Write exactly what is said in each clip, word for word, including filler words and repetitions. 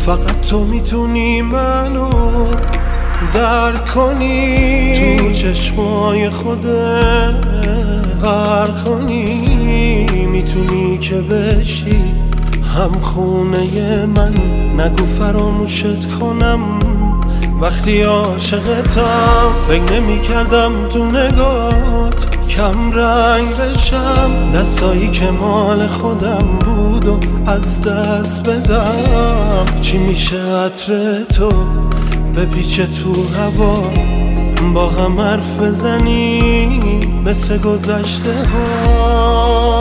فقط تو میتونی منو درک کنی، تو چشمای خودت غرق کنی. میتونی که بشی هم خونه من، نگو فراموشت کنم وقتی عاشقتم. فکر نمی کردم تو نگات کم رنگ بشم، دستایی که مال خودم بود و از دست بدم. چی میشه عطر تو بپیچه تو هوا، با هم حرف بزنیم مثل گذشته ها.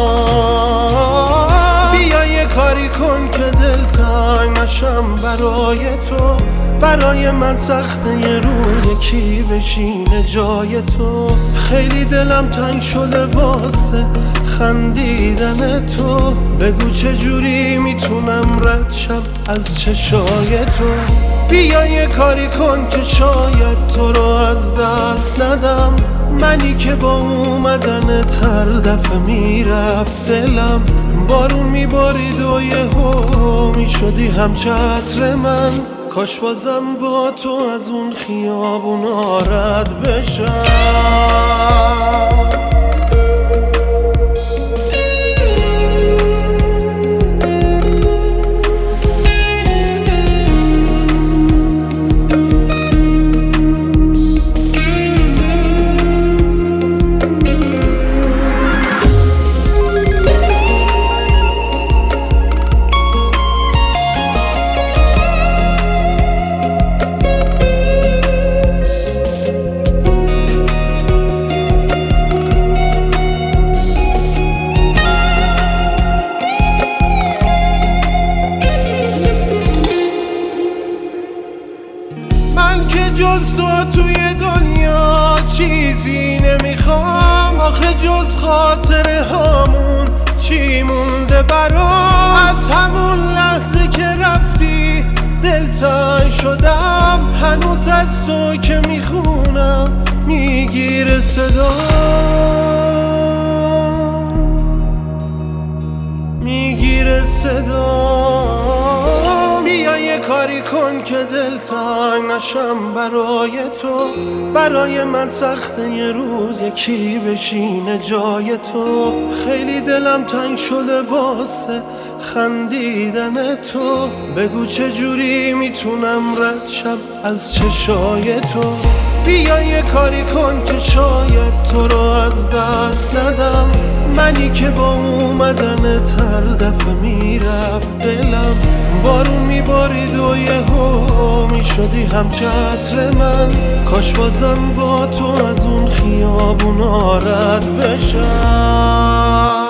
بیا یه کاری کن که دلتنگ نشم برای تو، برای من سخته یه روز یکی بشینه جای تو. خیلی دلم تنگ شده واسه خندیدن تو، بگو چجوری میتونم رد شم از چشای تو. بیا یه کاری کن که شاید تو رو از دست ندم، منی که با اومدن تر دفعه میرفت دلم. بارون میبارید و یهو میشدی هم چتر من، کاش بازم با تو از اون خیابونا رد بشم. من که جز تو توی دنیا چیزی نمیخوام، آخه جز خاطره هامون چی مونده برام. از همون لحظه که رفتی دلتنگ شدم، هنوز از تو که میخونم میگیره صدا، میگیره صدا. بیا یه کاری کن که دلتنگ نشم برای تو، برای من سخته یه روز یکی بشینه جای تو. خیلی دلم تنگ شده واسه خندیدن تو، بگو چجوری میتونم رد شم از چشای تو. بیا یه کاری کن که شاید تو رو از دست ندم، منی که با اومدن تر دفعه میرفت دلم. بارون میبارید و یهو میشدی هم چتر من، کاش بازم با تو از اون خیابونا رد بشم.